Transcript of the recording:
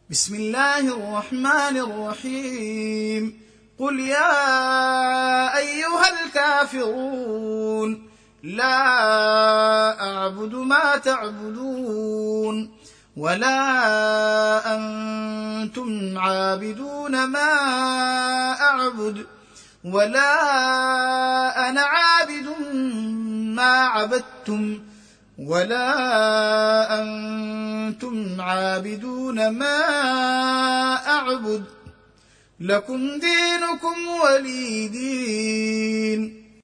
بسم الله الرحمن الرحيم. قل يا أيها الكافرون لا أعبد ما تعبدون ولا أنتم عابدون ما أعبد ولا أنا عابد ما عبدتم ولا أنتم عابدون ما أعبد لكم دينكم ولي دين.